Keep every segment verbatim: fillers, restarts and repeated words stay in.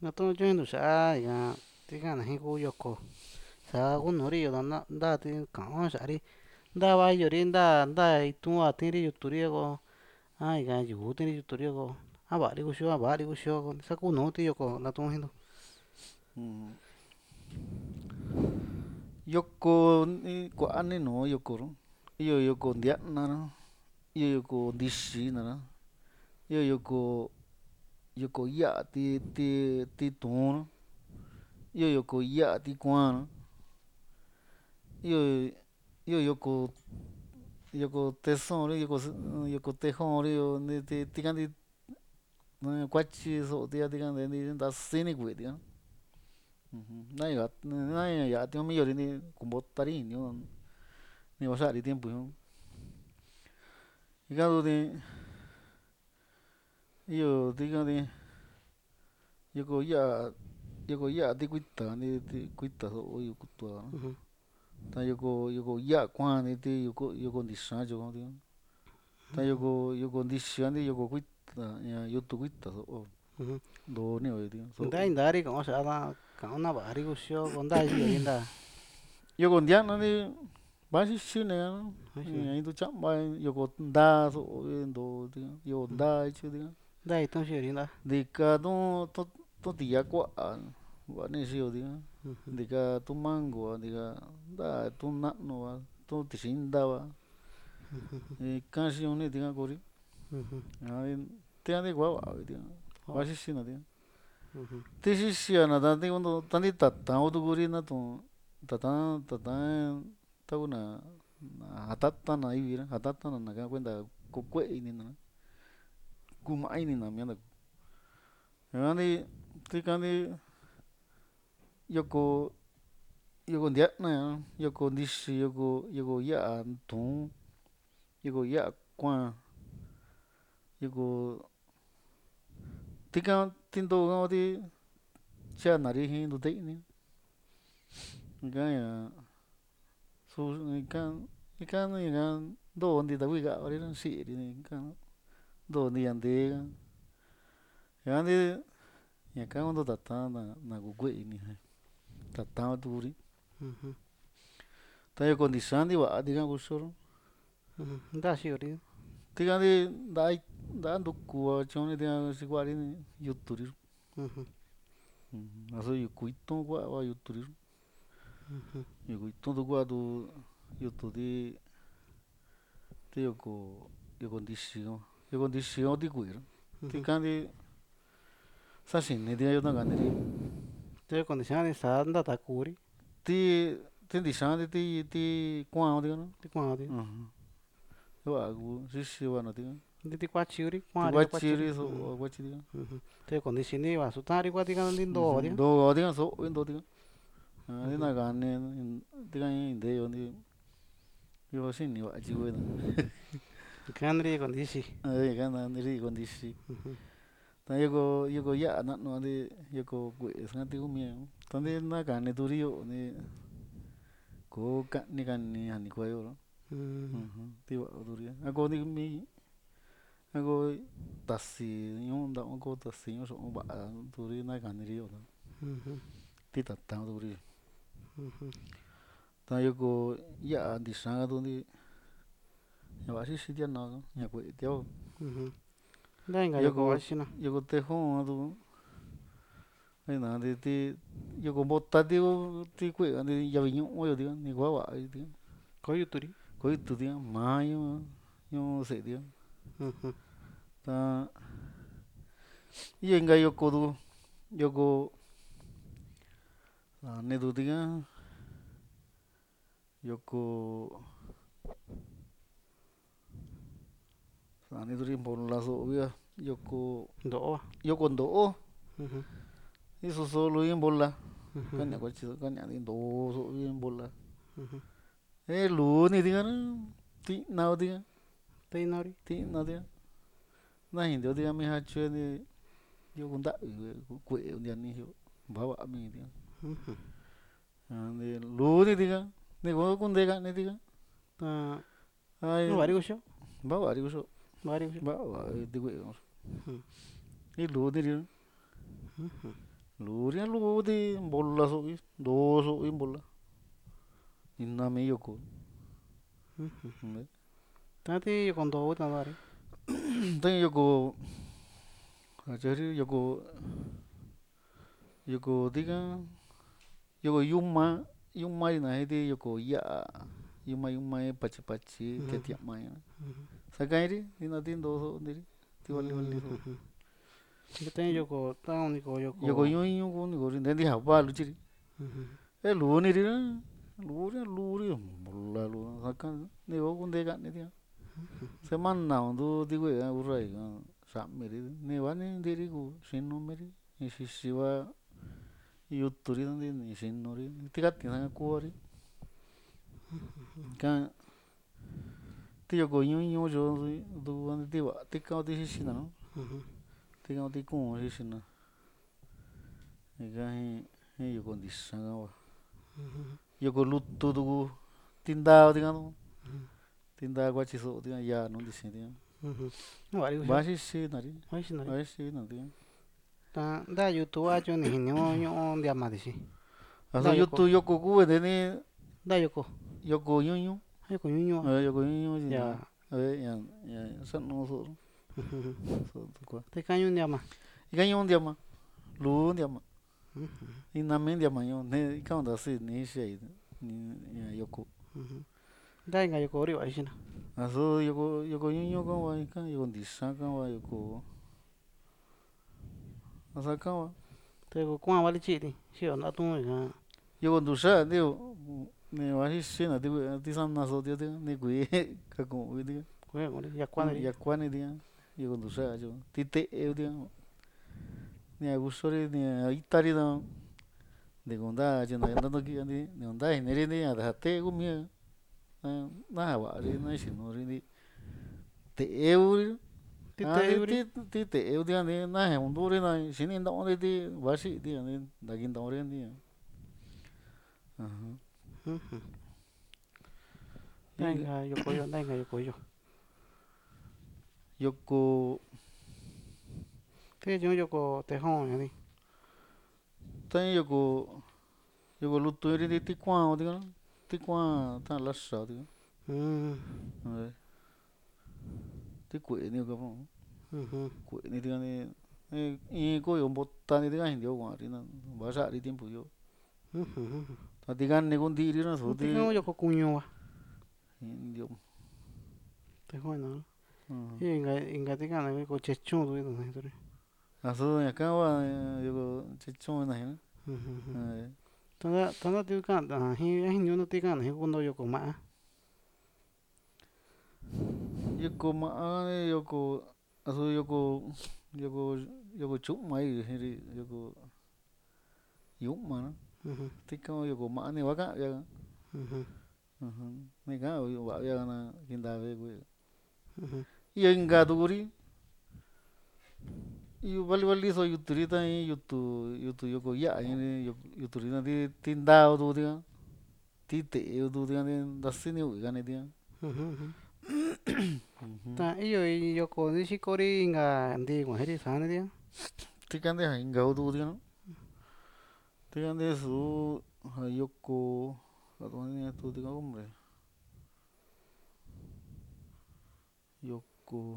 Natu'un chún ntuxa'a ña tika'na jin kuu yoko sa kunuri yo na nta ka'on sa'ari ntava iyori nta nta itu'n a ti'iri yuturi a ko a ika yuku ti'iri yuturi a ko a vari kuxio a vari kuxio sa kuu nuu ti yoko natu'un jintu. Mm. Yoko kua'a ni nuu yoko ro iyo yoko ntia'na iyo yoko ndixi na iyo yoko yoko ya'a ti ti titu'n iyo yoko ya'a tikuan iyo iyo yoko yoko texón yoko yoko tejón ti tikanti kuatyi so'o ti a tikan ntasíni ku'e tikan naña naña ya'a tiun miyori ni kumbotari iníu ni vaxa'ari tiempu ñuu ika tuti iyo tikati yoko ya'a yoko ya'a tikuita ni ti kuita so'o yoko tua ta yoko yoko ya'a kuan ti yoko yoko ndixan tyuku ti ta yoko yoko ndixi yoko kuita ña yutu kuita so'o ntoo ni'oyo tikan nta intari ka'on sa'a ka'on na vari kuxio ko nta yiyori nta yoko ntia'na ni vaxixi ni ña ntucha'ma yoko ntaa so'o ntoo tikan yoko ntaa ityi tikan nta itu'n xiyori nta ntika tu tu tia kua'a va'ani xiyo tikan ntika tu mango a ntika nta tu na'nu a tu tixinda va ika xioni tikan kuri ña tikan ti kua va'a tikan vaxixina tikan ti xixia na ta nti tata'n kutukuri natu'n tata'n tata'n takuna jatatana ivira jatatana naka kuenta ko kue'e inina kuma'a inina mia'na ñakan ti tikan ti yoko yoko ntia'na ña yoko ndixi yoko yoko ya'a tuun yoko ya'a kuan yoko tikan ti ntoo ka kuti tyanari jin ntute i'ni ika ña su ika ika ña ntonti takui ka'vari xi'iri ika ntonti yantee ka ñakan ti ñaka kunto tata'n na ku kue'e ini tata'n tukuri ta yoko ndixa ntiva'a tikan kuxioro nta xiyori tikan ti nta'a nta'a ntuku va tyoni tikan xikuari yuturi asu yuku itu'n kua va yuturi yuku itu'n tu kua tu yutu ti ti yoko yoko ndixi yoko ndixi ti ku'e tikan ti saxini ti yo nakaniri ta yoko ndixa sa ntata kuuri ti ti ndixan ti ti kuan tikan ti kuan ti va'a ku xixi va na tikan ti kuatyi Kuri ti kua'ri kuatyiri so'o kuatyi tikan ta yoko ndixi vasu ta'ari kua tikan ti ntoo tikan ntoo tikan so'o ntoo tikan ña ti nakani tikan nteeyo nti yo xini va'a tyiku'e ikaniri yoko ndixi ika naniri yoko ndixi ta yoko yoko ya'a na'nu ti yoko kue'e ka ti kumia ta nti nakani turi yo'o ni koo ka'ni kani jani kuayo ti va'a turi a ko mi a ko tasi ñuu nta'aun ko tasi ñuu xu'un va'a turi na kaniri yo'o ti tata'n kuturi ta yoko ya'a ndixa ka tukunti ña vaxixi tia'na ña kue'e tia'o nta inka yoko vaxixina yoko tejón a tuku naina'nti ti yoko mbota ti ku ti kue'e ka nti yavi ñu'uyo tikan ni kua va'a tikan ko yuturi ko itu tikan maa ñuu ñuu se'e tikan ta iyo inka yoko tuku yoko nani tu tikan yoko nani turi mbola so'o via yoko nto'o yoko nto'o iso solo in mbola kania kuatyi kania ti ntoo so'o mbola e luni tikan ti'na tikan teinari ti'na tikan najintiu tikan mijatyi yo kunta'vi kue'e ntiani jio nva va'a mi tikan luni tikan ni kuu kunte ka'ni tikan nu vari kuxio nva va'a ri kuxio vari kuxio nva va'a ti kue'e i luni tikan Luria lu di bola so do so bola. Inna me yoko. Tati yo kondo uta mari. Ten yoko achari yoko yoko diga yoko yuma yuma ina hedi yoko ya yuma yuma e pachi pachi tetia maya. Sakairi ina tin do so diri ti wali wali so. Yo ten yoko tan niko yoko. Yoko yun yun ko niko rin dendi haba lu chiri. E lu ni ri lu ri lu ri bola lu sakan ni o kunde kan ni dia. Semana ndu digo ya urai samiri ni wani diri ku shinno meri ishishiwa yuturi ndi ni shinnori tikati na kuori kan tiyo ko yun yun yo du andi tiwa tika oti shishina no tika oti kun shishina ika hi hi yoko ndisa wa yoko lutu du tinda tika no tinda kwa chiso tika ya no ndisi tika bashi shi nari bashi shi nari ta da youtube a cho ni hinyo nyo ndia ma disi aso youtube yoko ku de ni da yoko yoko yun yun yoko yun yun eh yoko yun yun ya eh ya ya san no so so kwa te kanyo ndia ma ika yun ndia ma lu ndia ma ina men ndia ma yo ne ka onda si ni shi ni ya yoko da inga yoko ri wa shina aso yoko yoko yun yun ka wa ika yoko ndisa ka wa yoko asa ka wa te ko kwa wali chi di shi onda tu ga yoko ndusa dio ne wa shi shi na dio ti san na so dio dio ni kui ka ko dio ko ko ya kwa ya kwa ni dio yoko ndusa jo ti te dio ni a gusori ni a itari da de gonda je na ndando ki andi ne onda hineri ni a da te gu mi na na wa ri na shi no ri ni te eu ti te ti te eu dia ni na he undu ri na shi ni ndo ri di wa shi di ni da gin ndo ri ni aha Venga, yoko yo, venga, yoko yo. Yoko Te yo yoko te hon ni. Ten yoko yoko lutu ri di ti kwa o di ka ti kwa ta la sa di Mm. ka ti kue ni ka mo Mhm. kue ni di ka ni e ko yo botta ni di ka hin dio wa ri na ba sa ri tiempo yo Mhm. ta ti kan ni kun di ri na so Te di yo yoko kuño wa. dio Te hon na. Inga inga te kana ko chechun du no ni. aso ya ka wa yoko chechon na hin Mhm. Tanda tanda te kan da hi hi no te kan hi kundo yoko ma. yoko ma yoko aso yoko yoko yoko chu mai ri yoko yu ma na Mhm. ti ka yoko ma ni wa ka ya Mhm. mhm ni ka wa ya na kin da ve ku Mhm. yenga du ri yu vali vali so yu tri ta yu tu yu tu yoko ya ni yu tu ri na ti tin da du ti ti te du ti ni da si ni u ga ni ti Mhm. Ta iyo yoko ni shikori inga ndi ko heri sa ni dia. ti kan de ha inga du ti no ti kan de su ha yoko a do ni tu ti ka hombre yoko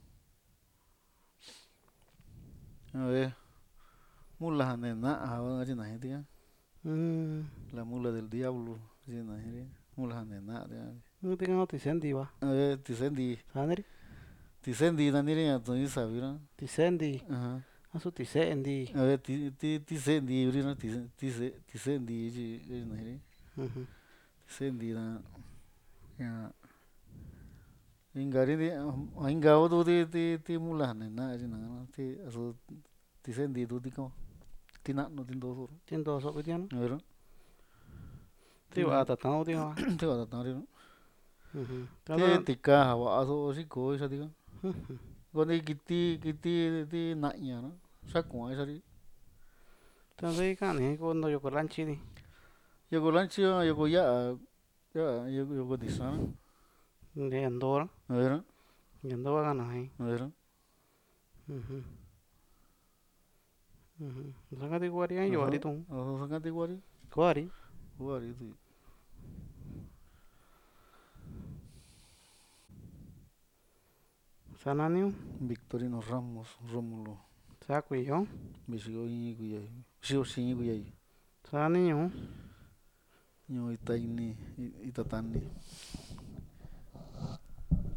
a ver mula ne na ha wa ji na ti Mm. la mula del diablo ji na ti mula ne na ti No te kan te sendi wa. a ver ti sendi Sa ni. ti sendi na ni ri to ni sa vi na Ti sendi. aha Asu ti sendi. a ver ti ti ti sendi ri na ti ti se ti sendi ji ji na ri Mhm. sendi na ya inga ri inga o du ti ti ti mula ne na ji na ti aso ti sendi du ti ko ti na no ti do so Tin do so bidian. a ver Ti wa ta ta ti wa. ti wa ta ri Mhm. ti ti ka wa so si ko sa ti ka Mhm. ko ni kiti kiti ti na nya na sa ko sa ri Ta dei kan ni ko no yoko lanchi ni. yoko lanchi yoko ya ya yoko yoko di sa De andor. a ver Yendo wa kana hai. a ver Mhm. Ujú. Sangati kuari yang yo Ajá. ari tu. Ajá, sangati kuari. Kuari. Kuari tu. Sananiu. Victorino Ramos, Rómulo. Sakui yo. Bisigo iñi kuyai. Bisigo siñi kuyai. Saniño. Ño itaini, itatani.